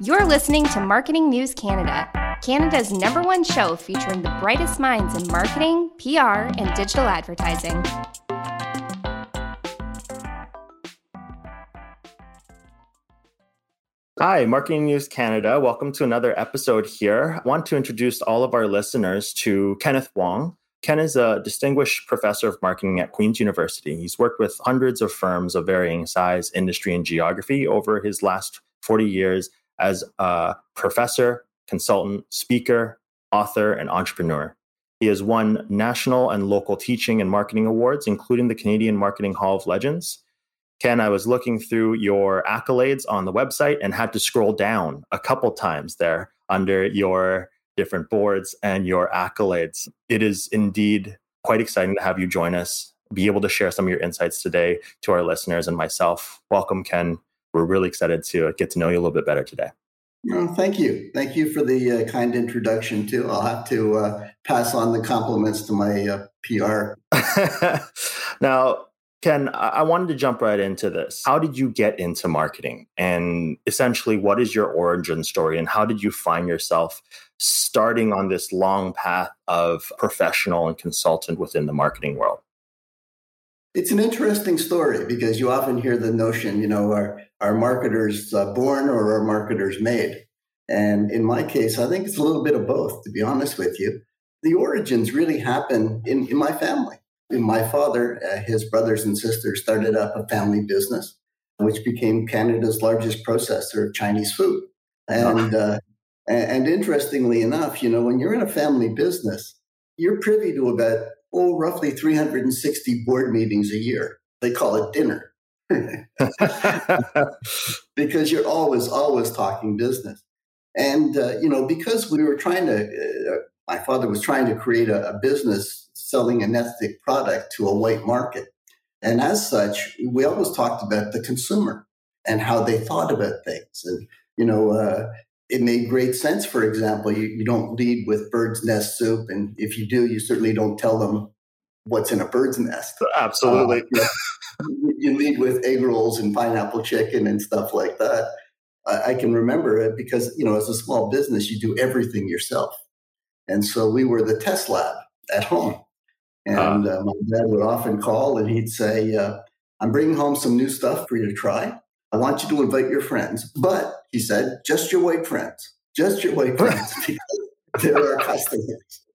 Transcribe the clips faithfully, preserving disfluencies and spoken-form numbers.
You're listening to Marketing News Canada, Canada's number one show featuring the brightest minds in marketing, P R, and digital advertising. Hi, Marketing News Canada. Welcome to another episode here. I want to introduce all of our listeners to Kenneth Wong. Ken is a distinguished professor of marketing at Queen's University. He's worked with hundreds of firms of varying size, industry, and geography over his last forty years as a professor, consultant, speaker, author, and entrepreneur. He has won national and local teaching and marketing awards, including the Canadian Marketing Hall of Legends. Ken, I was looking through your accolades on the website and had to scroll down a couple times there under your different boards and your accolades. It is indeed quite exciting to have you join us, be able to share some of your insights today to our listeners and myself. Welcome, Ken. We're really excited to get to know you a little bit better today. Well, thank you. Thank you for the uh, kind introduction, too. I'll have to uh, pass on the compliments to my uh, P R. Now, Ken, I wanted to jump right into this. How did you get into marketing? And essentially, what is your origin story? And how did you find yourself starting on this long path of professional and consultant within the marketing world? It's an interesting story because you often hear the notion, you know, are, are marketers uh, born or are marketers made? And in my case, I think it's a little bit of both, to be honest with you. The origins really happen in, in my family. My father, uh, his brothers and sisters started up a family business, which became Canada's largest processor of Chinese food. And uh, and interestingly enough, you know, when you're in a family business, you're privy to about, oh, roughly three hundred sixty board meetings a year. They call it dinner. Because you're always, always talking business. And, uh, you know, because we were trying to, uh, my father was trying to create a, a business selling an ethnic product to a white market. And as such, we always talked about the consumer and how they thought about things. And, you know, uh, it made great sense. For example, you, you don't lead with bird's nest soup. And if you do, you certainly don't tell them what's in a bird's nest. Absolutely. Uh, you, you lead with egg rolls and pineapple chicken and stuff like that. I, I can remember it because, you know, as a small business, you do everything yourself. And so we were the test lab at home. And uh, my dad would often call and he'd say, uh, I'm bringing home some new stuff for you to try. I want you to invite your friends. But, he said, just your white friends. Just your white friends. Because they're our customers.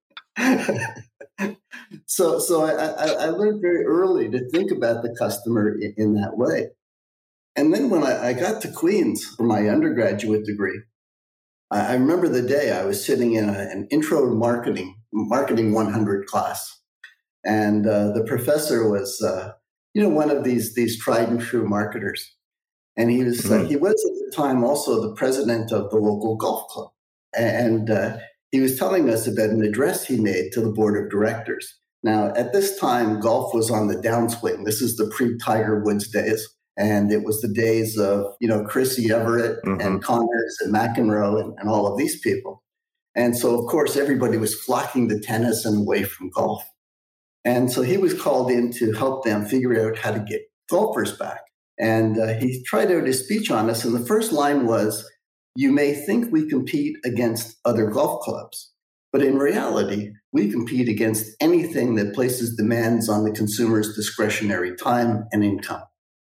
so so I, I, I learned very early to think about the customer in, in that way. And then when I, I got to Queen's for my undergraduate degree, I, I remember the day I was sitting in a, an intro to marketing, marketing one hundred class. And uh, the professor was, uh, you know, one of these these tried and true marketers, and he was mm-hmm. uh, he was at the time also the president of the local golf club, and uh, he was telling us about an address he made to the board of directors. Now, at this time, golf was on the downswing. This is the pre-Tiger Woods days, and it was the days of you know Chrissy Everett mm-hmm. and Connors and McEnroe and, and all of these people, and so of course everybody was flocking to tennis and away from golf. And so he was called in to help them figure out how to get golfers back. And uh, he tried out his speech on us. And the first line was, you may think we compete against other golf clubs, but in reality, we compete against anything that places demands on the consumer's discretionary time and income.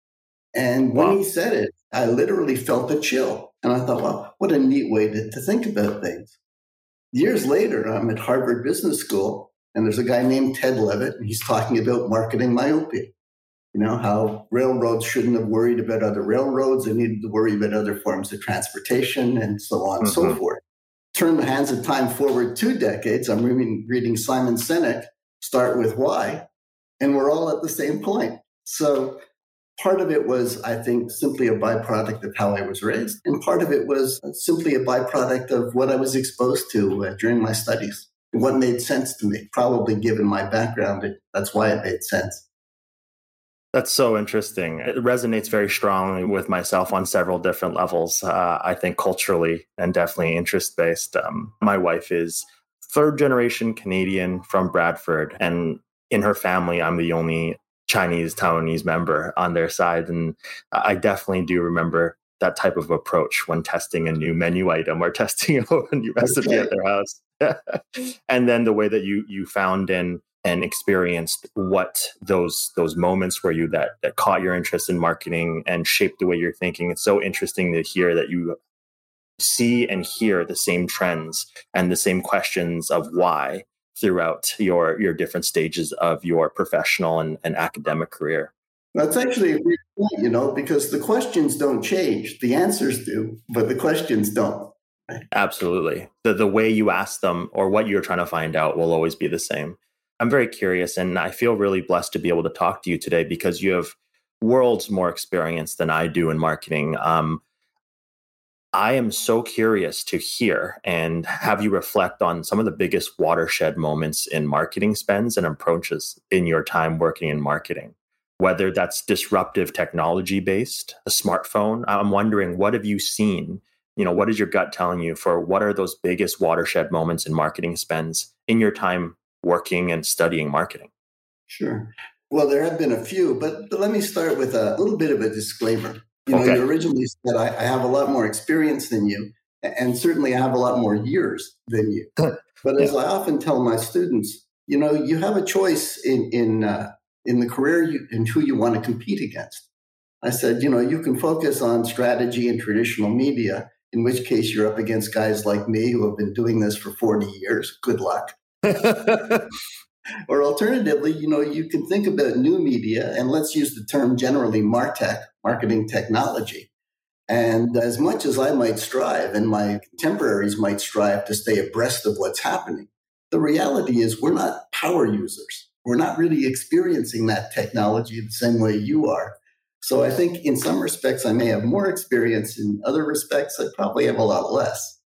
And when wow. he said it, I literally felt a chill. And I thought, well, what a neat way to, to think about things. Years later, I'm at Harvard Business School. And there's a guy named Ted Levitt, and he's talking about marketing myopia. You know, how railroads shouldn't have worried about other railroads. They needed to worry about other forms of transportation and so on and mm-hmm. so forth. Turn the hands of time forward two decades. I'm reading, reading Simon Sinek, Start With Why, and we're all at the same point. So part of it was, I think, simply a byproduct of how I was raised. And part of it was simply a byproduct of what I was exposed to uh, during my studies. What made sense to me, probably given my background, it, that's why it made sense. That's so interesting. It resonates very strongly with myself on several different levels. Uh, I think culturally and definitely interest-based. Um, my wife is third generation Canadian from Bradford, and in her family, I'm the only Chinese Taiwanese member on their side. And I definitely do remember that type of approach when testing a new menu item or testing a new recipe Okay. at their house. And then the way that you you found and and experienced what those those moments were you that that caught your interest in marketing and shaped the way you're thinking. It's so interesting to hear that you see and hear the same trends and the same questions of why throughout your your different stages of your professional and, and academic career. That's actually a great point, you know, because the questions don't change. The answers do, but the questions don't. Absolutely. The the way you ask them or what you're trying to find out will always be the same. I'm very curious, and I feel really blessed to be able to talk to you today because you have worlds more experience than I do in marketing. Um, I am so curious to hear and have you reflect on some of the biggest watershed moments in marketing spends and approaches in your time working in marketing, whether that's disruptive technology based, a smartphone. I'm wondering, what have you seen? You know, what is your gut telling you for what are those biggest watershed moments in marketing spends in your time working and studying marketing? Sure. Well, there have been a few, but, but let me start with a little bit of a disclaimer. You know, Okay. you originally said I, I have a lot more experience than you, and certainly I have a lot more years than you. But as Yeah. I often tell my students, you know, you have a choice in in uh, in the career you, and who you want to compete against. I said, you know, you can focus on strategy and traditional media, in which case you're up against guys like me who have been doing this for forty years. Good luck. Or alternatively, you know, you can think about new media, and let's use the term generally MarTech, marketing technology. And as much as I might strive and my contemporaries might strive to stay abreast of what's happening, the reality is we're not power users. We're not really experiencing that technology the same way you are. So I think in some respects, I may have more experience. In other respects, I probably have a lot less.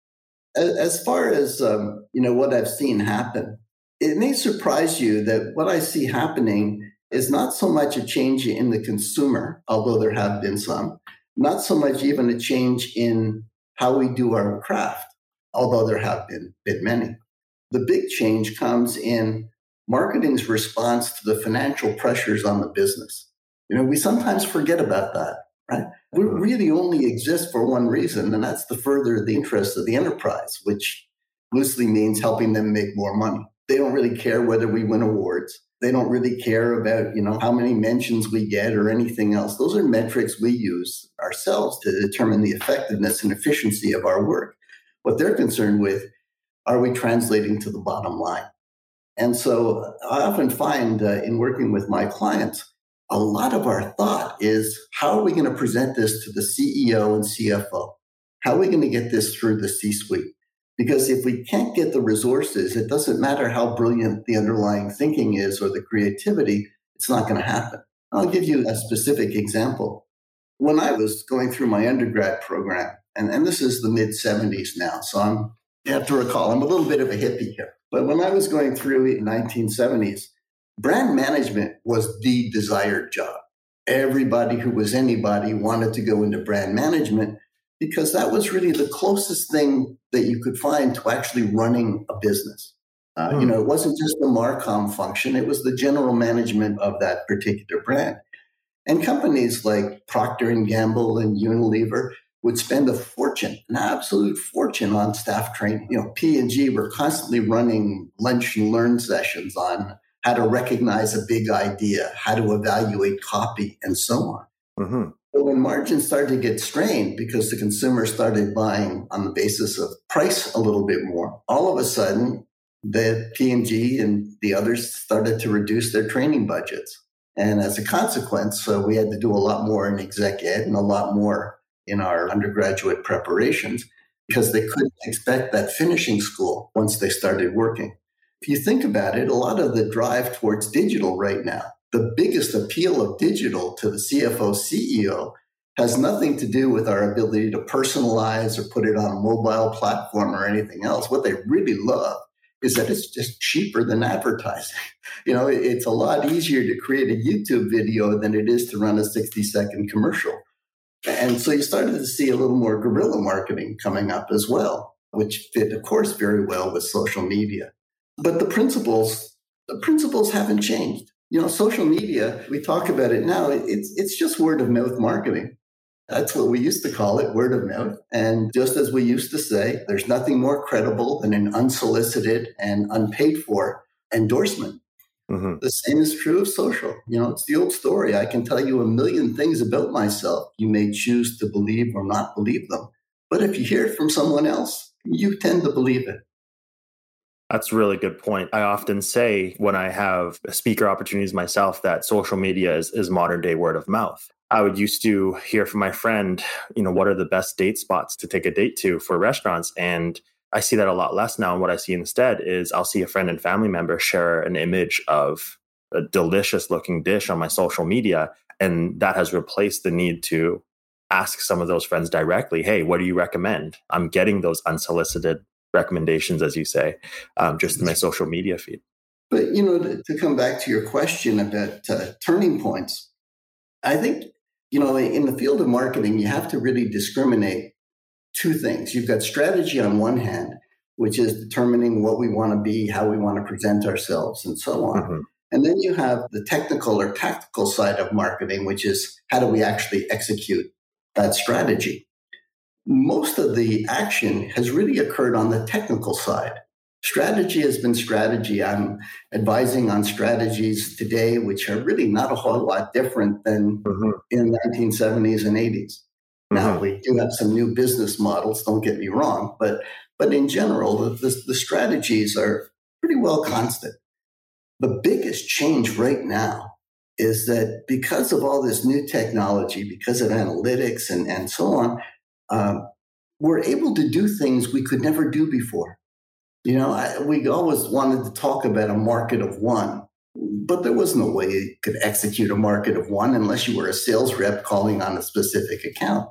As far as, um, you know, what I've seen happen, it may surprise you that what I see happening is not so much a change in the consumer, although there have been some, not so much even a change in how we do our craft, although there have been, been many. The big change comes in marketing's response to the financial pressures on the business. You know, we sometimes forget about that, right? We really only exist for one reason, and that's to further the interests of the enterprise, which loosely means helping them make more money. They don't really care whether we win awards. They don't really care about, you know, how many mentions we get or anything else. Those are metrics we use ourselves to determine the effectiveness and efficiency of our work. What they're concerned with, are we translating to the bottom line? And so I often find uh, in working with my clients, a lot of our thought is, how are we going to present this to the C E O and C F O? How are we going to get this through the C-suite? Because if we can't get the resources, it doesn't matter how brilliant the underlying thinking is or the creativity, it's not going to happen. I'll give you a specific example. When I was going through my undergrad program, and, and this is the mid seventies now, so I'm, you have to recall, I'm a little bit of a hippie here. But when I was going through in the nineteen seventies, brand management was the desired job. Everybody who was anybody wanted to go into brand management because that was really the closest thing that you could find to actually running a business. Uh, hmm. You know, it wasn't just the Marcom function, it was the general management of that particular brand. And companies like Procter and Gamble and Unilever would spend a fortune, an absolute fortune on staff training. You know, P and G were constantly running lunch and learn sessions on how to recognize a big idea, how to evaluate copy, and so on. Mm-hmm. But when margins started to get strained because the consumer started buying on the basis of price a little bit more, all of a sudden, the P and G and the others started to reduce their training budgets. And as a consequence, so we had to do a lot more in exec ed and a lot more in our undergraduate preparations because they couldn't expect that finishing school once they started working. If you think about it, a lot of the drive towards digital right now, the biggest appeal of digital to the C F O, C E O has nothing to do with our ability to personalize or put it on a mobile platform or anything else. What they really love is that it's just cheaper than advertising. You know, it's a lot easier to create a YouTube video than it is to run a sixty second commercial. And so you started to see a little more guerrilla marketing coming up as well, which fit, of course, very well with social media. But the principles, the principles haven't changed. You know, social media, we talk about it now, it's it's just word of mouth marketing. That's what we used to call it, word of mouth. And just as we used to say, there's nothing more credible than an unsolicited and unpaid for endorsement. Mm-hmm. The same is true of social. You know, it's the old story. I can tell you a million things about myself. You may choose to believe or not believe them. But if you hear it from someone else, you tend to believe it. That's a really good point. I often say when I have speaker opportunities myself that social media is, is modern day word of mouth. I would used to hear from my friend, you know, what are the best date spots to take a date to for restaurants? And I see that a lot less now. And what I see instead is I'll see a friend and family member share an image of a delicious looking dish on my social media. And that has replaced the need to ask some of those friends directly, hey, what do you recommend? I'm getting those unsolicited recommendations, as you say, um, just in my social media feed. But, you know, to, to come back to your question about uh, turning points, I think, you know, in the field of marketing, you have to really discriminate two things. You've got strategy on one hand, which is determining what we want to be, how we want to present ourselves, and so on. Mm-hmm. And then you have the technical or tactical side of marketing, which is how do we actually execute that strategy? Most of the action has really occurred on the technical side. Strategy has been strategy. I'm advising on strategies today, which are really not a whole lot different than mm-hmm. in the nineteen seventies and eighties. Mm-hmm. Now, we do have some new business models, don't get me wrong, but but in general, the, the, the strategies are pretty well constant. The biggest change right now is that because of all this new technology, because of analytics and, and so on, um, we're able to do things we could never do before. You know, I, we always wanted to talk about a market of one, but there was no way you could execute a market of one unless you were a sales rep calling on a specific account.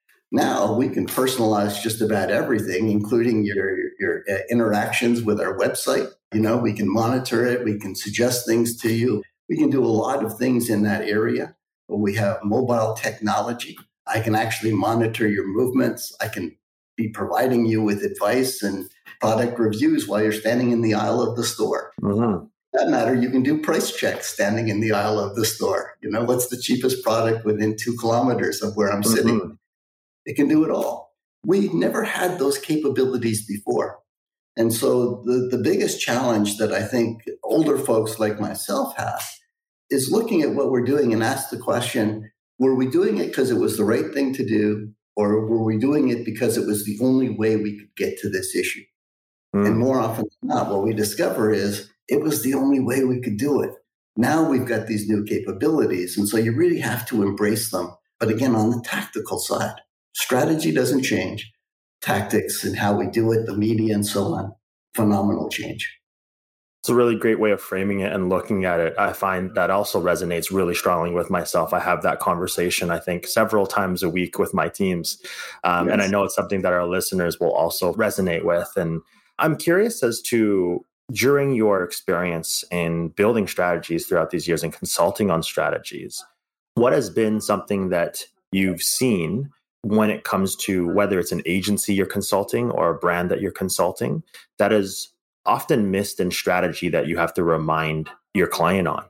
Now we can personalize just about everything, including your, your uh, interactions with our website. You know, we can monitor it. We can suggest things to you. We can do a lot of things in that area. We have mobile technology. I can actually monitor your movements. I can be providing you with advice and product reviews while you're standing in the aisle of the store. Mm-hmm. That matter, you can do price checks standing in the aisle of the store. You know, what's the cheapest product within two kilometers of where I'm mm-hmm. sitting? It can do it all. We never had those capabilities before. And so the, the biggest challenge that I think older folks like myself have is looking at what we're doing and ask the question, were we doing it because it was the right thing to do, or were we doing it because it was the only way we could get to this issue? Mm. And more often than not, what we discover is it was the only way we could do it. Now we've got these new capabilities, and so you really have to embrace them. But again, on the tactical side, strategy doesn't change. Tactics and how we do it, the media and so on, phenomenal change. It's a really great way of framing it and looking at it. I find that also resonates really strongly with myself. I have that conversation, I think, several times a week with my teams. Um, yes. And I know it's something that our listeners will also resonate with. And I'm curious as to, during your experience in building strategies throughout these years and consulting on strategies, what has been something that you've seen when it comes to whether it's an agency you're consulting or a brand that you're consulting that is often missed in strategy that you have to remind your client on?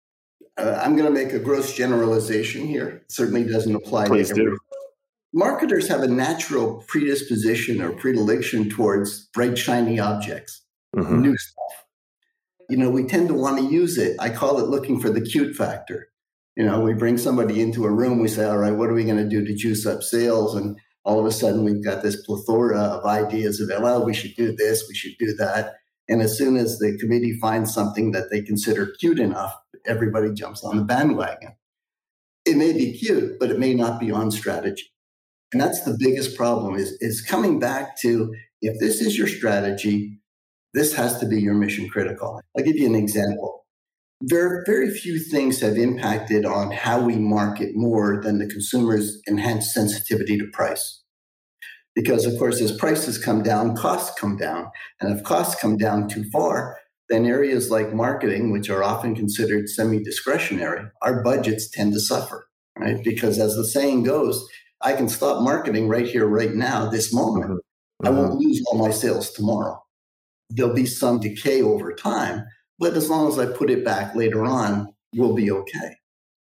Uh, I'm going to make a gross generalization here. It certainly doesn't apply Please to do. everyone. Marketers have a natural predisposition or predilection towards bright, shiny objects, mm-hmm. new stuff. You know, we tend to want to use it. I call it looking for the cute factor. You know, we bring somebody into a room, we say, all right, what are we going to do to juice up sales? And all of a sudden we've got this plethora of ideas about, well, we should do this, we should do that. And as soon as the committee finds something that they consider cute enough, everybody jumps on the bandwagon. It may be cute, but it may not be on strategy. And that's the biggest problem is, is coming back to, if this is your strategy, this has to be your mission critical. I'll give you an example. Very, very few things have impacted on how we market more than the consumer's enhanced sensitivity to price. Because, of course, as prices come down, costs come down. And if costs come down too far, then areas like marketing, which are often considered semi-discretionary, our budgets tend to suffer, right? Because as the saying goes, I can stop marketing right here, right now, this moment. Mm-hmm. I won't lose all my sales tomorrow. There'll be some decay over time. But as long as I put it back later on, we'll be okay.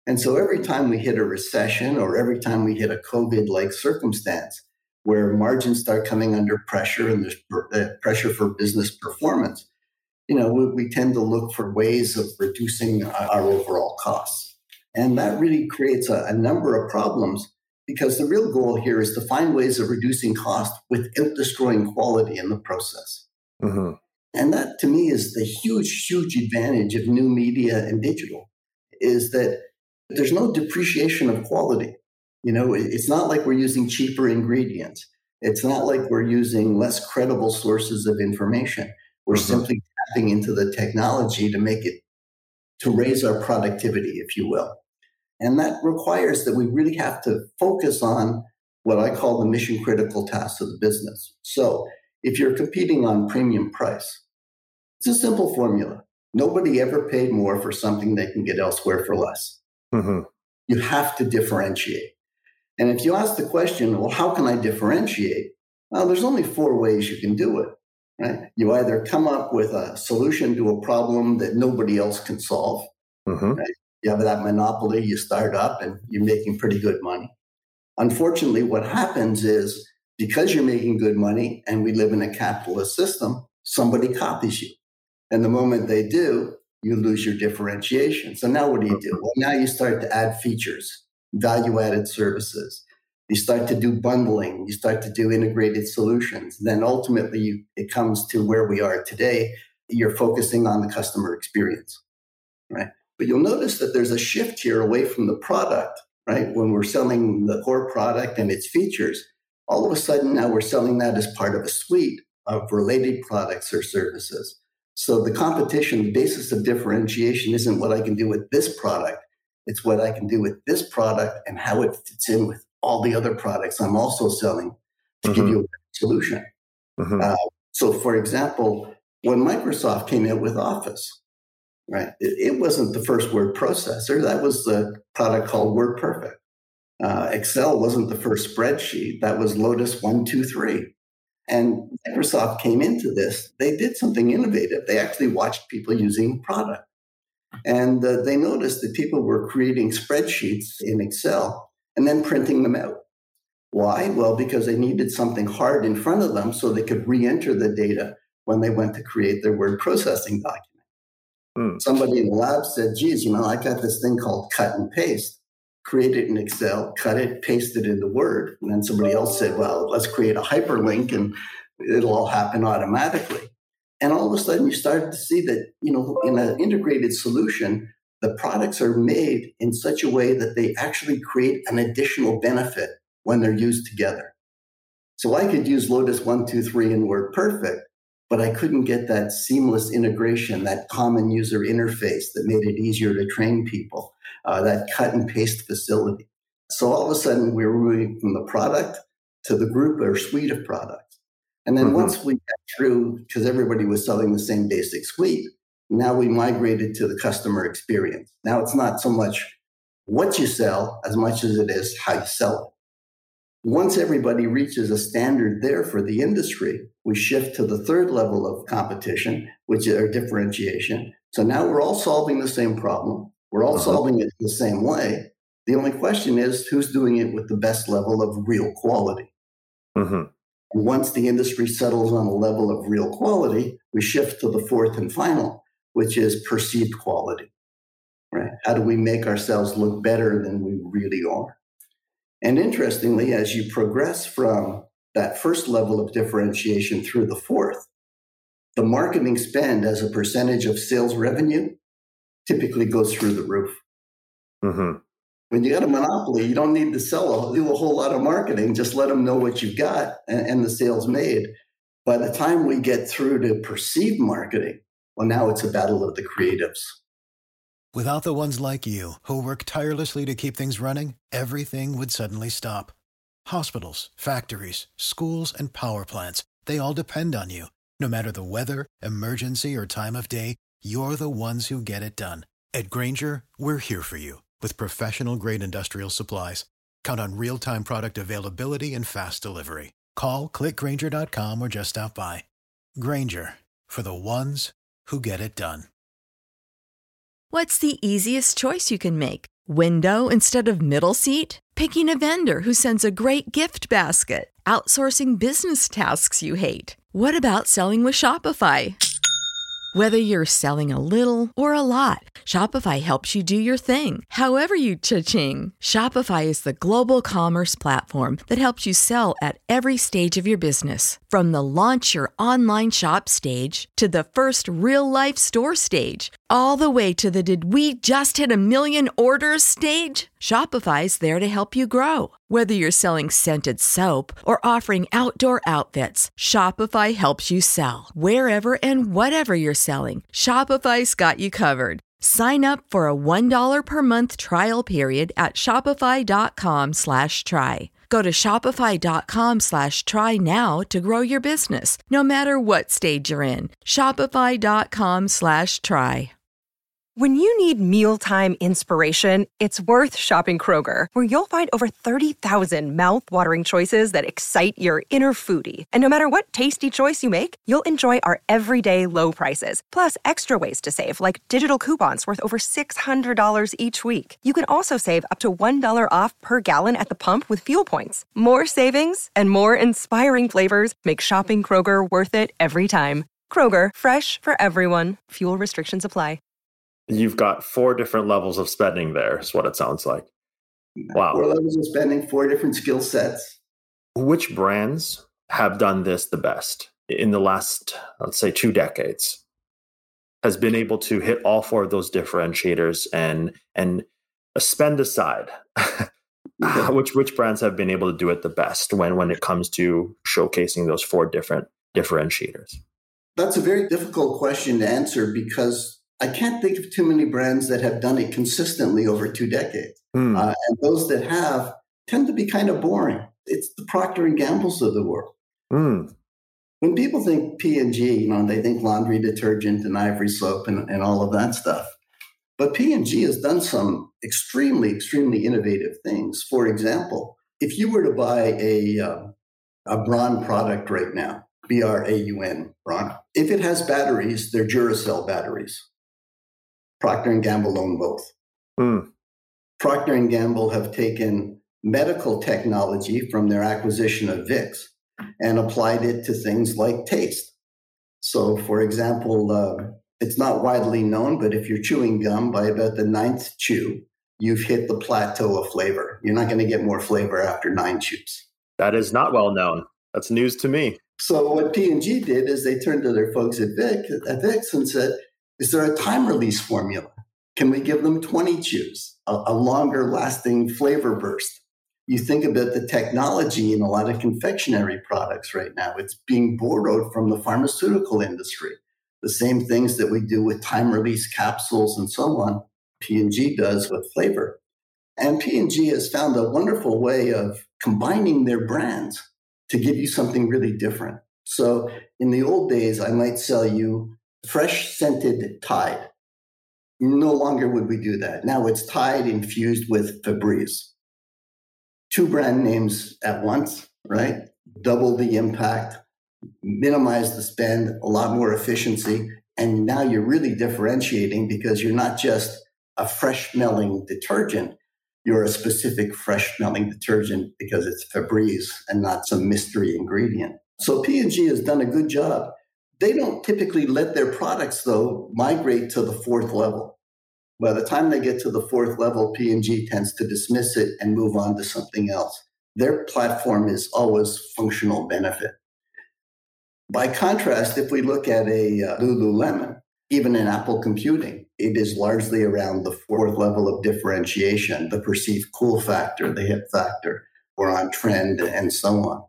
And so every time we hit a recession or every time we hit a COVID-like circumstance where margins start coming under pressure and there's uh, pressure for business performance, you know, we, we tend to look for ways of reducing our overall costs. And that really creates a, a number of problems because the real goal here is to find ways of reducing cost without destroying quality in the process. Mm-hmm. And that, to me, is the huge, huge advantage of new media and digital, is that there's no depreciation of quality. You know, it's not like we're using cheaper ingredients. It's not like we're using less credible sources of information. We're mm-hmm. simply tapping into the technology to make it, to raise our productivity, if you will. And that requires that we really have to focus on what I call the mission critical tasks of the business. So if you're competing on premium price, it's a simple formula. Nobody ever paid more for something they can get elsewhere for less. Mm-hmm. You have to differentiate. And if you ask the question, well, how can I differentiate? Well, there's only four ways you can do it, right? You either come up with a solution to a problem that nobody else can solve. Mm-hmm. Right? You have that monopoly, you start up and you're making pretty good money. Unfortunately, what happens is because you're making good money and we live in a capitalist system, somebody copies you. And the moment they do, you lose your differentiation. So now what do you do? Well, now you start to add features, value-added services. You start to do bundling. You start to do integrated solutions. Then ultimately, you, it comes to where we are today. You're focusing on the customer experience, right? But you'll notice that there's a shift here away from the product, right? When we're selling the core product and its features, all of a sudden now we're selling that as part of a suite of related products or services. So the competition, the basis of differentiation isn't what I can do with this product. It's what I can do with this product and how it fits in with all the other products I'm also selling to mm-hmm. give you a solution. Mm-hmm. Uh, so for example, when Microsoft came out with Office, right, it, it wasn't the first word processor. That was the product called WordPerfect. Uh, Excel wasn't the first spreadsheet. That was Lotus one two three. And Microsoft came into this. They did something innovative. They actually watched people using the product. And uh, they noticed that people were creating spreadsheets in Excel and then printing them out. Why? Well, because they needed something hard in front of them so they could re-enter the data when they went to create their word processing document. Mm. Somebody in the lab said, geez, you know, I got this thing called cut and paste. Create it in Excel, cut it, paste it into Word. And then somebody else said, well, let's create a hyperlink and it'll all happen automatically. And all of a sudden you started to see that, you know, in an integrated solution, the products are made in such a way that they actually create an additional benefit when they're used together. So I could use Lotus one two three in WordPerfect, but I couldn't get that seamless integration, that common user interface that made it easier to train people. Uh, that cut and paste facility. So all of a sudden, we were moving from the product to the group or suite of products. And then mm-hmm. once we got through, because everybody was selling the same basic suite, now we migrated to the customer experience. Now it's not so much what you sell as much as it is how you sell it. Once everybody reaches a standard there for the industry, we shift to the third level of competition, which is our differentiation. So now we're all solving the same problem. We're all uh-huh. solving it the same way. The only question is who's doing it with the best level of real quality. Mm-hmm. And once the industry settles on a level of real quality, we shift to the fourth and final, which is perceived quality. Right? How do we make ourselves look better than we really are? And interestingly, as you progress from that first level of differentiation through the fourth, the marketing spend as a percentage of sales revenue typically goes through the roof. Mm-hmm. When you got a monopoly, you don't need to sell, do a whole lot of marketing. Just let them know what you've got and, and the sales made. By the time we get through to perceived marketing, well, now it's a battle of the creatives. Without the ones like you who work tirelessly to keep things running, everything would suddenly stop. Hospitals, factories, schools, and power plants, they all depend on you. No matter the weather, emergency, or time of day, you're the ones who get it done. At Grainger, we're here for you with professional-grade industrial supplies. Count on real-time product availability and fast delivery. Call, click Grainger dot com, or just stop by. Grainger, for the ones who get it done. What's the easiest choice you can make? Window instead of middle seat? Picking a vendor who sends a great gift basket? Outsourcing business tasks you hate? What about selling with Shopify? Whether you're selling a little or a lot, Shopify helps you do your thing, however you cha-ching. Shopify is the global commerce platform that helps you sell at every stage of your business. From the launch your online shop stage to the first real-life store stage, all the way to the did we just hit a million orders stage. Shopify's there to help you grow. Whether you're selling scented soap or offering outdoor outfits, Shopify helps you sell. Wherever and whatever you're selling, Shopify's got you covered. Sign up for a one dollar per month trial period at shopify.com slash try. Go to shopify.com slash try now to grow your business, no matter what stage you're in. Shopify.com slash try. When you need mealtime inspiration, it's worth shopping Kroger, where you'll find over thirty thousand mouth-watering choices that excite your inner foodie. And no matter what tasty choice you make, you'll enjoy our everyday low prices, plus extra ways to save, like digital coupons worth over six hundred dollars each week. You can also save up to one dollar off per gallon at the pump with fuel points. More savings and more inspiring flavors make shopping Kroger worth it every time. Kroger, fresh for everyone. Fuel restrictions apply. You've got four different levels of spending there, is what it sounds like. Wow. Four levels of spending, four different skill sets. Which brands have done this the best in the last, let's say, two decades? Has been able to hit all four of those differentiators and and spend aside. which which brands have been able to do it the best when, when it comes to showcasing those four different differentiators? That's a very difficult question to answer because I can't think of too many brands that have done it consistently over two decades. Mm. Uh, and those that have tend to be kind of boring. It's the Procter and Gamble's of the world. Mm. When people think P and G, you know, they think laundry detergent and ivory soap and, and all of that stuff. But P and G has done some extremely, extremely innovative things. For example, if you were to buy a, uh, a Braun product right now, B R A U N, Braun, if it has batteries, they're Duracell batteries. Procter and Gamble own both. Mm. Procter and Gamble have taken medical technology from their acquisition of Vicks and applied it to things like taste. So, for example, uh, it's not widely known, but if you're chewing gum, by about the ninth chew, you've hit the plateau of flavor. You're not going to get more flavor after nine chews. That is not well known. That's news to me. So what P and G did is they turned to their folks at, Vic, at Vicks and said, is there a time release formula? Can we give them twenty chews, a, a longer lasting flavor burst? You think about the technology in a lot of confectionery products right now. It's being borrowed from the pharmaceutical industry. The same things that we do with time release capsules and so on, P and G does with flavor. And P and G has found a wonderful way of combining their brands to give you something really different. So in the old days, I might sell you fresh scented Tide. No longer would we do that. Now it's Tide infused with Febreze. Two brand names at once, right? Double the impact, minimize the spend, a lot more efficiency. And now you're really differentiating because you're not just a fresh smelling detergent. You're a specific fresh smelling detergent because it's Febreze and not some mystery ingredient. So P and G has done a good job. They don't typically let their products, though, migrate to the fourth level. By the time they get to the fourth level, P and G tends to dismiss it and move on to something else. Their platform is always functional benefit. By contrast, if we look at a uh, Lululemon, even in Apple computing, it is largely around the fourth level of differentiation, the perceived cool factor, the hip factor, or on trend, and so on.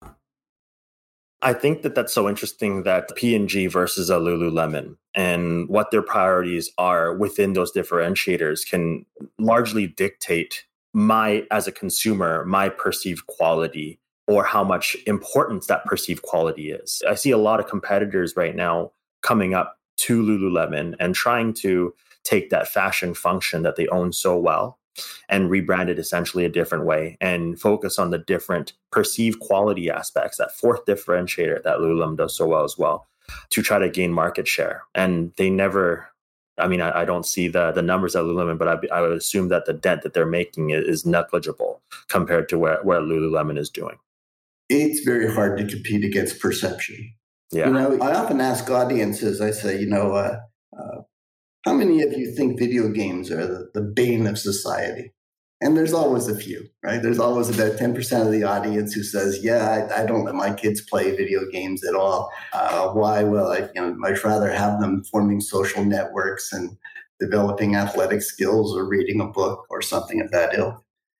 I think that that's so interesting that P and G versus a Lululemon and what their priorities are within those differentiators can largely dictate my, as a consumer, my perceived quality or how much importance that perceived quality is. I see a lot of competitors right now coming up to Lululemon and trying to take that fashion function that they own so well and rebrand it essentially a different way and focus on the different perceived quality aspects, that fourth differentiator that Lululemon does so well as well, to try to gain market share. And they never I mean, I, I don't see the the numbers at Lululemon, but I, I would assume that the dent that they're making is negligible compared to where, where Lululemon is doing. It's very hard to compete against perception. Yeah. You know, I often ask audiences, I say, you know, uh, uh, how many of you think video games are the, the bane of society? And there's always a few, right? There's always about ten percent of the audience who says, yeah, I, I don't let my kids play video games at all. Uh, why? Well, I you know, I'd rather have them forming social networks and developing athletic skills or reading a book or something of that ilk.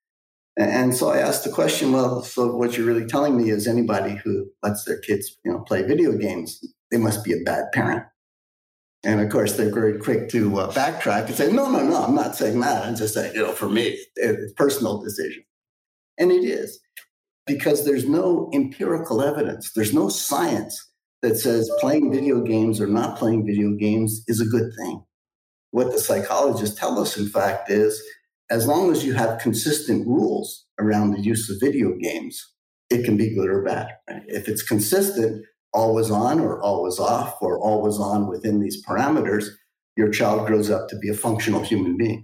And so I asked the question, well, so what you're really telling me is anybody who lets their kids, you know, play video games, they must be a bad parent. And of course, they're very quick to uh, backtrack and say, no, no, no, I'm not saying that. I'm just saying, you know, for me, it's a personal decision. And it is, because there's no empirical evidence. There's no science that says playing video games or not playing video games is a good thing. What the psychologists tell us, in fact, is as long as you have consistent rules around the use of video games, it can be good or bad. Right? If it's consistent, always on or always off or always on within these parameters, your child grows up to be a functional human being.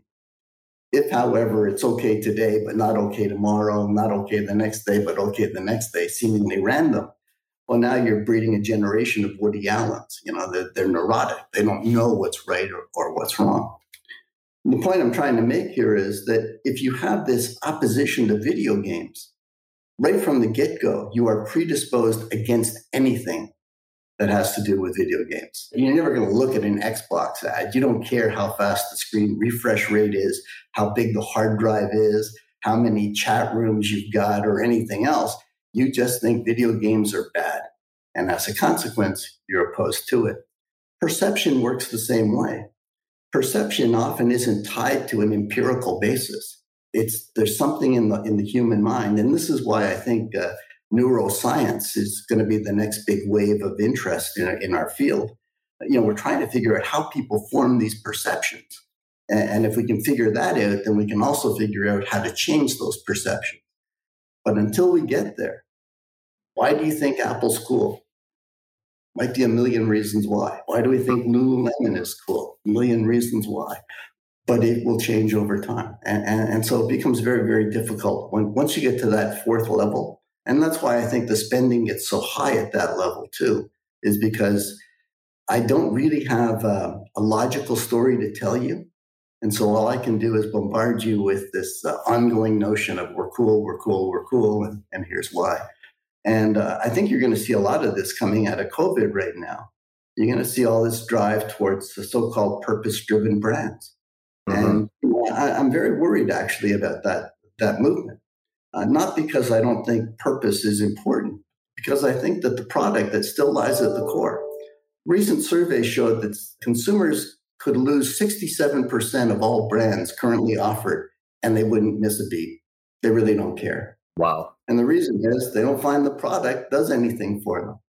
If, however, it's okay today, but not okay tomorrow, not okay the next day, but okay the next day, seemingly random, well, now you're breeding a generation of Woody Allens. You know, they're, they're neurotic. They don't know what's right or, or what's wrong. And the point I'm trying to make here is that if you have this opposition to video games, right from the get-go, you are predisposed against anything that has to do with video games. You're never going to look at an Xbox ad. You don't care how fast the screen refresh rate is, how big the hard drive is, how many chat rooms you've got, or anything else. You just think video games are bad. And as a consequence, you're opposed to it. Perception works the same way. Perception often isn't tied to an empirical basis. It's there's something in the in the human mind, and this is why I think uh, neuroscience is going to be the next big wave of interest in in our field. You know, we're trying to figure out how people form these perceptions, and, and if we can figure that out, then we can also figure out how to change those perceptions. But until we get there, why do you think Apple's cool? Might be a million reasons why. Why do we think Lululemon is cool? A million reasons why. But it will change over time. And, and, and so it becomes very, very difficult when once you get to that fourth level. And that's why I think the spending gets so high at that level too, is because I don't really have a, a logical story to tell you. And so all I can do is bombard you with this uh, ongoing notion of we're cool, we're cool, we're cool, and, and here's why. And uh, I think you're going to see a lot of this coming out of COVID right now. You're going to see all this drive towards the so-called purpose-driven brands. Mm-hmm. And you know, I, I'm very worried, actually, about that, that movement. Uh, not because I don't think purpose is important, because I think that the product that still lies at the core. Recent surveys showed that consumers could lose sixty-seven percent of all brands currently offered, and they wouldn't miss a beat. They really don't care. Wow. And the reason is they don't find the product does anything for them.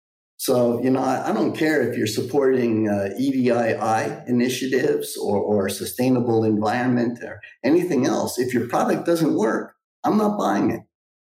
So, you know, I, I don't care if you're supporting uh, E D I I initiatives or, or sustainable environment or anything else. If your product doesn't work, I'm not buying it.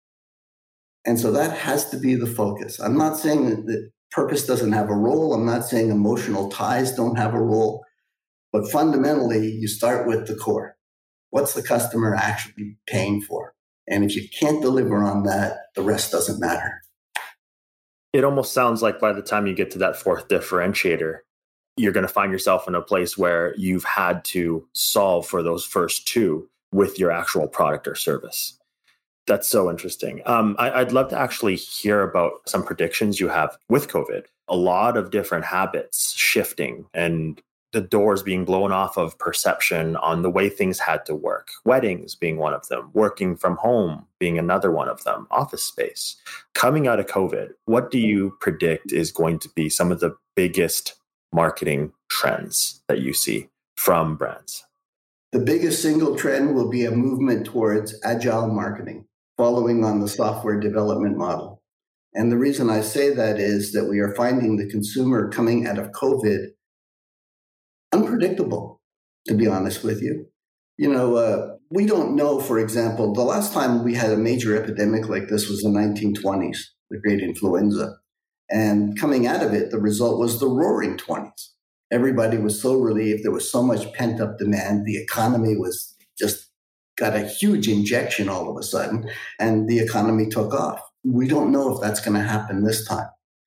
And so that has to be the focus. I'm not saying that, that purpose doesn't have a role. I'm not saying emotional ties don't have a role. But fundamentally, you start with the core. What's the customer actually paying for? And if you can't deliver on that, the rest doesn't matter. It almost sounds like by the time you get to that fourth differentiator, you're going to find yourself in a place where you've had to solve for those first two with your actual product or service. That's so interesting. Um, I, I'd love to actually hear about some predictions you have with COVID. A lot of different habits shifting and the doors being blown off of perception on the way things had to work. Weddings being one of them, working from home being another one of them, office space. Coming out of COVID, what do you predict is going to be some of the biggest marketing trends that you see from brands? The biggest single trend will be a movement towards agile marketing, following on the software development model. And the reason I say that is that we are finding the consumer coming out of COVID unpredictable, to be honest with you. You know, uh, we don't know, for example, the last time we had a major epidemic like this was the nineteen twenties, the Great Influenza. And coming out of it, the result was the Roaring Twenties. Everybody was so relieved. There was so much pent-up demand. The economy was just got a huge injection all of a sudden, and the economy took off. We don't know if that's going to happen this time.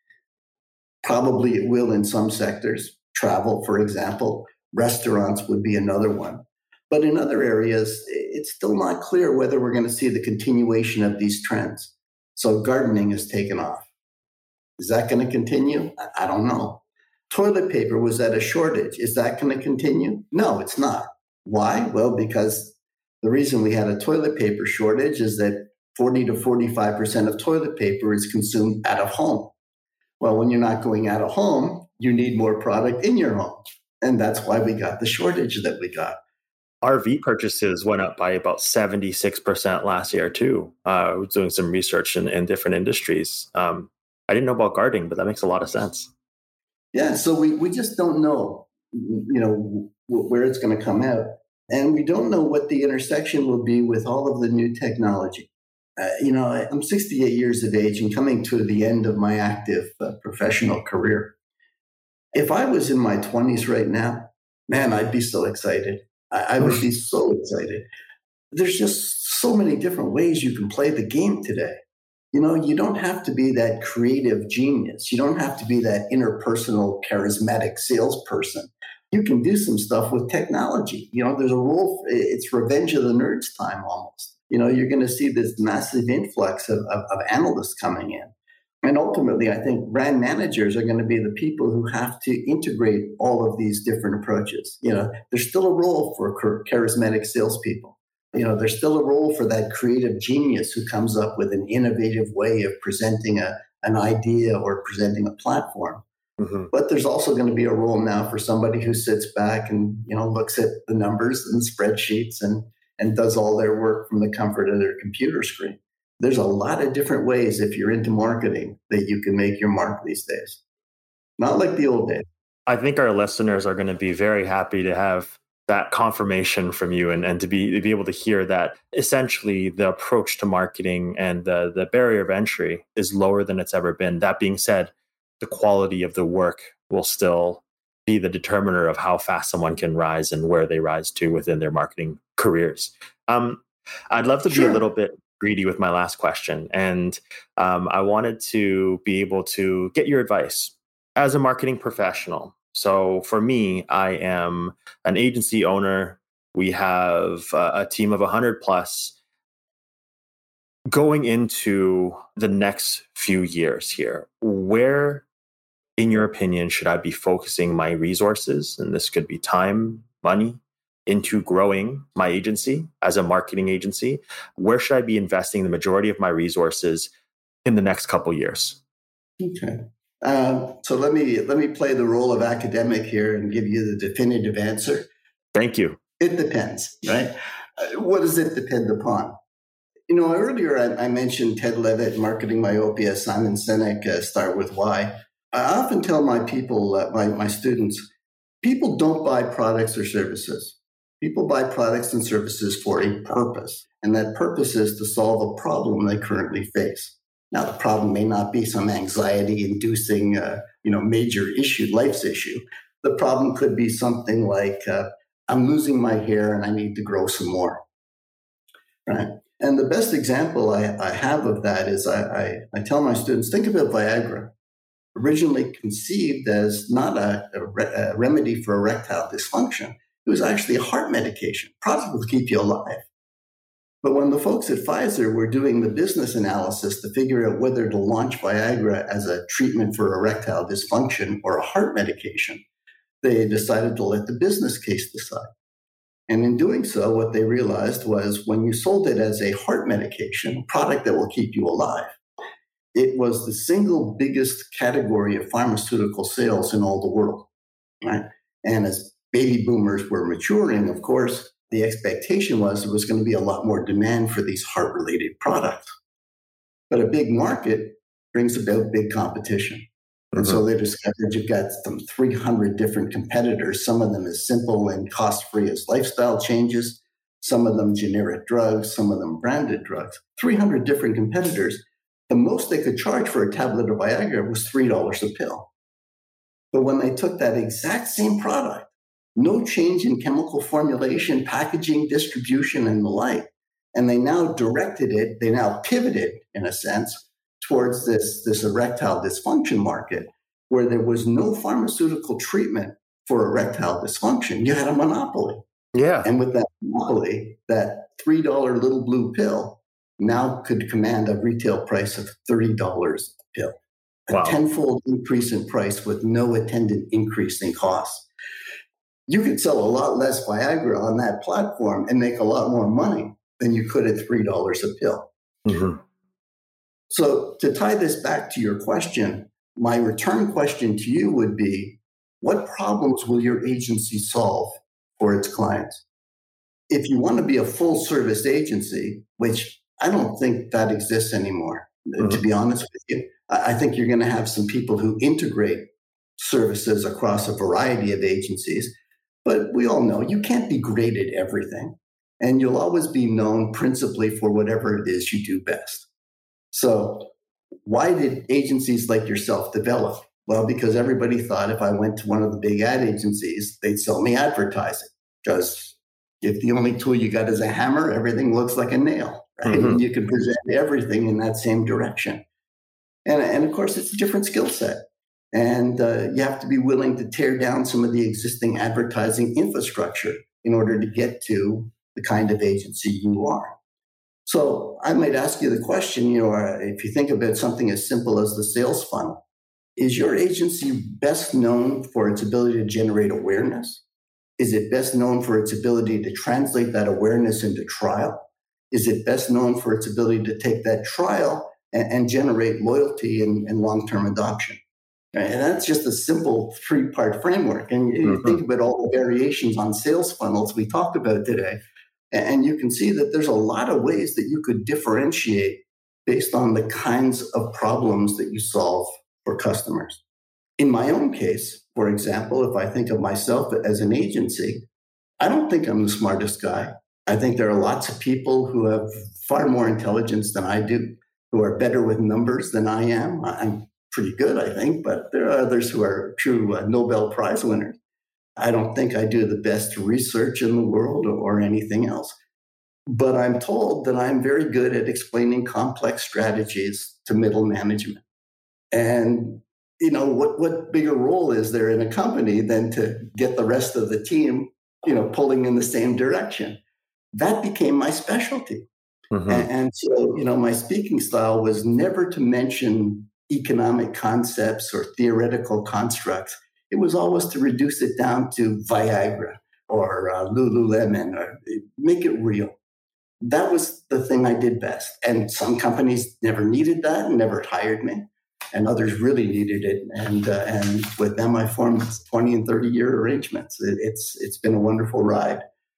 Probably it will in some sectors. Travel, for example. Restaurants would be another one. But in other areas, it's still not clear whether we're going to see the continuation of these trends. So gardening has taken off. Is that going to continue? I don't know. Toilet paper was at a shortage. Is that going to continue? No, it's not. Why? Well, because the reason we had a toilet paper shortage is that forty to forty-five percent of toilet paper is consumed out of home. Well, when you're not going out of home, you need more product in your home. And that's why we got the shortage that we got. R V purchases went up by about seventy-six percent last year too. Uh, I was doing some research in, in different industries. Um, I didn't know about gardening, but that makes a lot of sense. Yeah, so we, we just don't know, you know, w- where it's going to come out. And we don't know what the intersection will be with all of the new technology. Uh, you know, I'm sixty-eight years of age and coming to the end of my active uh, professional career. If I was in my twenties right now, man, I'd be so excited. I, I would be so excited. There's just so many different ways you can play the game today. You know, you don't have to be that creative genius. You don't have to be that interpersonal, charismatic salesperson. You can do some stuff with technology. You know, there's a role, it's revenge of the nerds time almost. You know, you're going to see this massive influx of, of, of analysts coming in. And ultimately, I think brand managers are going to be the people who have to integrate all of these different approaches. You know, there's still a role for charismatic salespeople. You know, there's still a role for that creative genius who comes up with an innovative way of presenting a, an idea or presenting a platform. Mm-hmm. But there's also going to be a role now for somebody who sits back and, you know, looks at the numbers and spreadsheets and, and does all their work from the comfort of their computer screen. There's a lot of different ways, if you're into marketing, that you can make your mark these days. Not like the old days. I think our listeners are going to be very happy to have that confirmation from you and, and to be to be able to hear that essentially the approach to marketing and the, the barrier of entry is lower than it's ever been. That being said, the quality of the work will still be the determiner of how fast someone can rise and where they rise to within their marketing careers. Um, I'd love to be sure. a little bit greedy with my last question. And um, I wanted to be able to get your advice as a marketing professional. So for me, I am an agency owner. We have a, a team of one hundred plus. Going into the next few years here, where, in your opinion, should I be focusing my resources? And this could be time, money, into growing my agency as a marketing agency. Where should I be investing the majority of my resources in the next couple of years? Okay. Uh, so let me let me play the role of academic here and give you the definitive answer. Thank you. It depends, right? Uh, what does it depend upon? You know, earlier I, I mentioned Ted Levitt, Marketing Myopia, Simon Sinek, uh, Start With Why. I often tell my people, uh, my, my students, people don't buy products or services. People buy products and services for a purpose, and that purpose is to solve a problem they currently face. Now, the problem may not be some anxiety-inducing, uh, you know, major issue, life's issue. The problem could be something like, uh, I'm losing my hair and I need to grow some more, right? And the best example I, I have of that is I, I, I tell my students, think about Viagra. Originally conceived as not a, a, re- a remedy for erectile dysfunction. It was actually a heart medication, product will keep you alive. But when the folks at Pfizer were doing the business analysis to figure out whether to launch Viagra as a treatment for erectile dysfunction or a heart medication, they decided to let the business case decide. And in doing so, what they realized was when you sold it as a heart medication, a product that will keep you alive, it was the single biggest category of pharmaceutical sales in all the world, right? And as baby boomers were maturing, of course, the expectation was there was going to be a lot more demand for these heart-related products. But a big market brings about big competition. Mm-hmm. And so they discovered you've got some three hundred different competitors, some of them as simple and cost-free as lifestyle changes, some of them generic drugs, some of them branded drugs, three hundred different competitors. The most they could charge for a tablet of Viagra was three dollars a pill. But when they took that exact same product, no change in chemical formulation, packaging, distribution, and the like, and they now directed it, they now pivoted, in a sense, towards this, this erectile dysfunction market, where there was no pharmaceutical treatment for erectile dysfunction. You had a monopoly. Yeah. And with that monopoly, that three dollars little blue pill now could command a retail price of thirty dollars a pill. A wow. tenfold increase in price with no attendant increase in cost. You could sell a lot less Viagra on that platform and make a lot more money than you could at three dollars a pill. Mm-hmm. So to tie this back to your question, my return question to you would be, what problems will your agency solve for its clients? If you want to be a full service agency, which I don't think that exists anymore, mm-hmm. to be honest with you, I think you're going to have some people who integrate services across a variety of agencies. But we all know you can't be great at everything. And you'll always be known principally for whatever it is you do best. So why did agencies like yourself develop? Well, because everybody thought if I went to one of the big ad agencies, they'd sell me advertising. Because if the only tool you got is a hammer, everything looks like a nail, right? Mm-hmm. And you can present everything in that same direction. And, and of course, it's a different skill set. And uh, you have to be willing to tear down some of the existing advertising infrastructure in order to get to the kind of agency you are. So I might ask you the question, you know, if you think about something as simple as the sales funnel, is your agency best known for its ability to generate awareness? Is it best known for its ability to translate that awareness into trial? Is it best known for its ability to take that trial and, and generate loyalty and, and long-term adoption? And that's just a simple three-part framework. And you mm-hmm. think about all the variations on sales funnels we talked about today, and you can see that there's a lot of ways that you could differentiate based on the kinds of problems that you solve for customers. In my own case, for example, if I think of myself as an agency, I don't think I'm the smartest guy. I think there are lots of people who have far more intelligence than I do, who are better with numbers than I am. I'm pretty good, I think, but there are others who are true uh, Nobel Prize winners. I don't think I do the best research in the world or, or anything else. But I'm told that I'm very good at explaining complex strategies to middle management. And, you know, what, what bigger role is there in a company than to get the rest of the team, you know, pulling in the same direction? That became my specialty. Mm-hmm. And, and so, you know, my speaking style was never to mention economic concepts or theoretical constructs. It was always to reduce it down to Viagra or uh, Lululemon, or make it real. That was the thing I did best. And some companies never needed that and never hired me. And others really needed it. And uh, and with them, I formed twenty and thirty year arrangements. It, it's It's been a wonderful ride.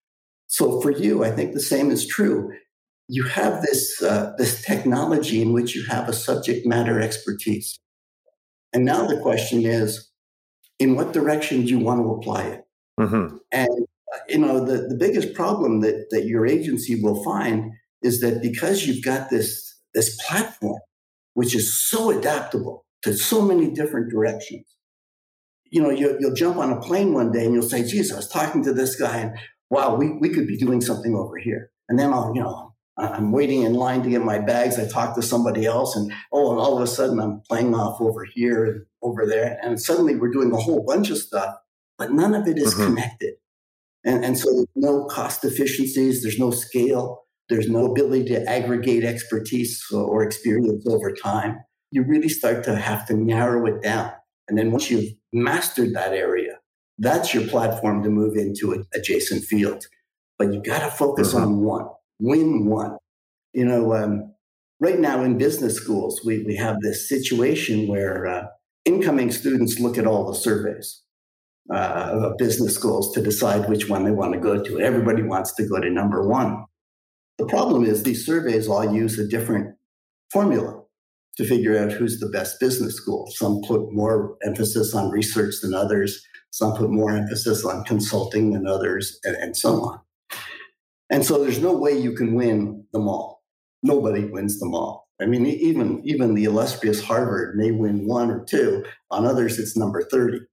So for you, I think the same is true. You have this uh, this technology in which you have a subject matter expertise. And now the question is, in what direction do you want to apply it? Mm-hmm. And, uh, you know, the, the biggest problem that, that your agency will find is that because you've got this, this platform, which is so adaptable to so many different directions, you know, you, you'll jump on a plane one day and you'll say, geez, I was talking to this guy and wow, we, we could be doing something over here. And then I'll, you know, I'm waiting in line to get my bags. I talk to somebody else and, oh, and all of a sudden I'm playing off over here and over there. And suddenly we're doing a whole bunch of stuff, but none of it is mm-hmm. connected. And, and so there's no cost efficiencies. There's no scale. There's no ability to aggregate expertise or experience over time. You really start to have to narrow it down. And then once you've mastered that area, that's your platform to move into an adjacent field. But you got to focus mm-hmm. on one. Win one. You know, um, right now in business schools, we, we have this situation where uh, incoming students look at all the surveys uh, of business schools to decide which one they want to go to. Everybody wants to go to number one. The problem is these surveys all use a different formula to figure out who's the best business school. Some put more emphasis on research than others. Some put more emphasis on consulting than others, and, and so on. And so there's no way you can win them all. Nobody wins them all. I mean, even, even the illustrious Harvard may win one or two. On others, it's number thirty.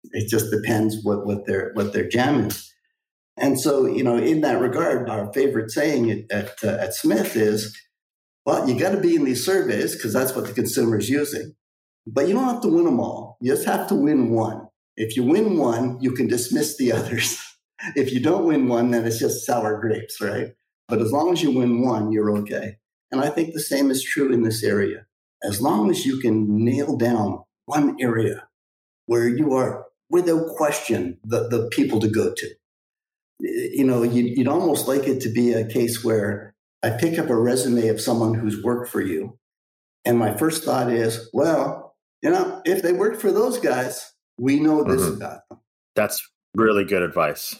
It just depends what, what their what their jam is. And so, you know, in that regard, our favorite saying at at, uh, at Smith is, well, you got to be in these surveys because that's what the consumer is using. But you don't have to win them all. You just have to win one. If you win one, you can dismiss the others. If you don't win one, then it's just sour grapes, right? But as long as you win one, you're okay. And I think the same is true in this area. As long as you can nail down one area where you are, without question, the, the people to go to. You know, you'd, you'd almost like it to be a case where I pick up a resume of someone who's worked for you. And my first thought is, well, you know, if they worked for those guys, we know this mm-hmm. about them. That's really good advice.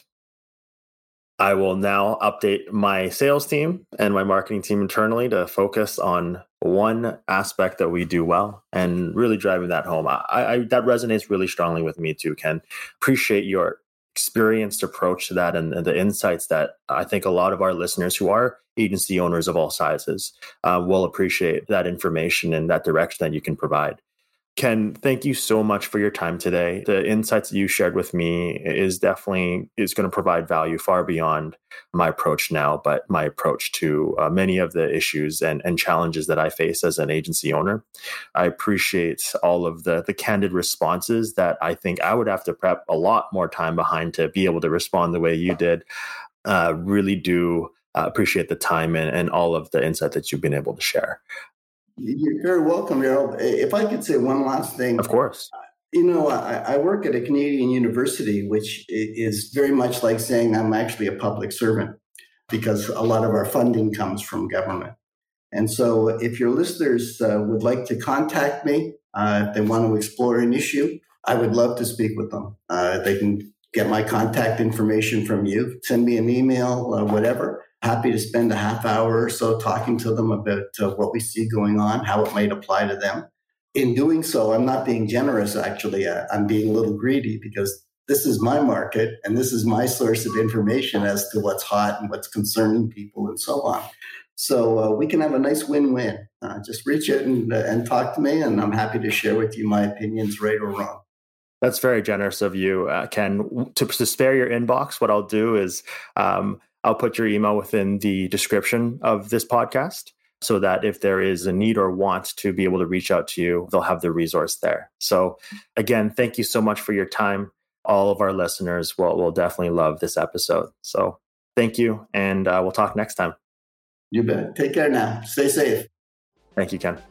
I will now update my sales team and my marketing team internally to focus on one aspect that we do well and really driving that home. I, I, that resonates really strongly with me too, Ken. Appreciate your experienced approach to that and, and the insights that I think a lot of our listeners who are agency owners of all sizes uh, will appreciate that information and that direction that you can provide. Ken, thank you so much for your time today. The insights that you shared with me is definitely is going to provide value far beyond my approach now, but my approach to uh, many of the issues and, and challenges that I face as an agency owner. I appreciate all of the, the candid responses that I think I would have to prep a lot more time behind to be able to respond the way you did. Uh, really do uh, appreciate the time and, and all of the insight that you've been able to share. You're very welcome, Harold. If I could say one last thing. Of course. You know, I, I work at a Canadian university, which is very much like saying I'm actually a public servant because a lot of our funding comes from government. And so if your listeners uh, would like to contact me, uh, if they want to explore an issue, I would love to speak with them. Uh, they can get my contact information from you, send me an email, uh, whatever. Happy to spend a half hour or so talking to them about uh, what we see going on, how it might apply to them. In doing so, I'm not being generous, actually. I'm being a little greedy because this is my market and this is my source of information as to what's hot and what's concerning people and so on. So uh, we can have a nice win-win. Uh, just reach out and, uh, and talk to me, and I'm happy to share with you my opinions, right or wrong. That's very generous of you, uh, Ken. To, to spare your inbox, what I'll do is um, I'll put your email within the description of this podcast so that if there is a need or want to be able to reach out to you, they'll have the resource there. So again, thank you so much for your time. All of our listeners will, will definitely love this episode. So thank you, and uh, we'll talk next time. You bet. Take care now. Stay safe. Thank you, Ken.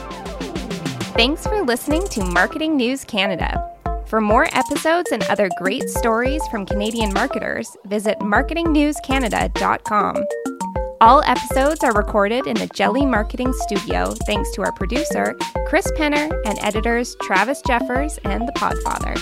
Thanks for listening to Marketing News Canada. For more episodes and other great stories from Canadian marketers, visit marketing news canada dot com. All episodes are recorded in the Jelly Marketing Studio thanks to our producer, Chris Penner, and editors Travis Jeffers and The Podfather.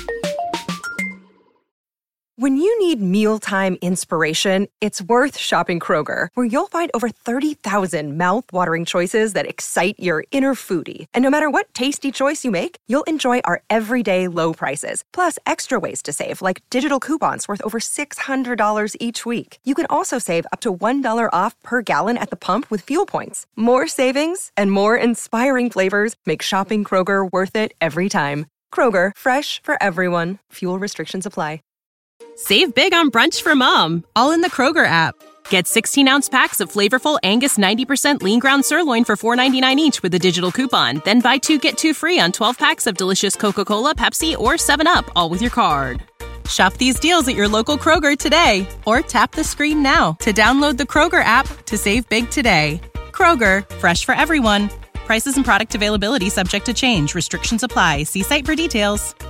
When you need mealtime inspiration, it's worth shopping Kroger, where you'll find over thirty thousand mouth-watering choices that excite your inner foodie. And no matter what tasty choice you make, you'll enjoy our everyday low prices, plus extra ways to save, like digital coupons worth over six hundred dollars each week. You can also save up to one dollar off per gallon at the pump with fuel points. More savings and more inspiring flavors make shopping Kroger worth it every time. Kroger, fresh for everyone. Fuel restrictions apply. Save big on brunch for mom, all in the Kroger app. Get sixteen-ounce packs of flavorful Angus ninety percent lean ground sirloin for four ninety-nine each with a digital coupon. Then buy two, get two free on twelve packs of delicious Coca-Cola, Pepsi, or seven up, all with your card. Shop these deals at your local Kroger today, or tap the screen now to download the Kroger app to save big today. Kroger, fresh for everyone. Prices and product availability subject to change. Restrictions apply. See site for details.